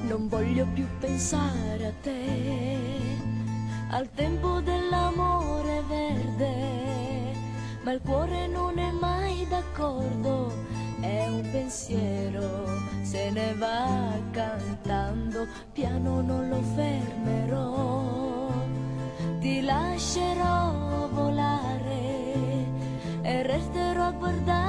Non voglio più pensare a te, al tempo dell'amore verde, ma il cuore non è mai d'accordo, è un pensiero, se ne va cantando, piano non lo fermerò, ti lascerò volare e resterò a guardare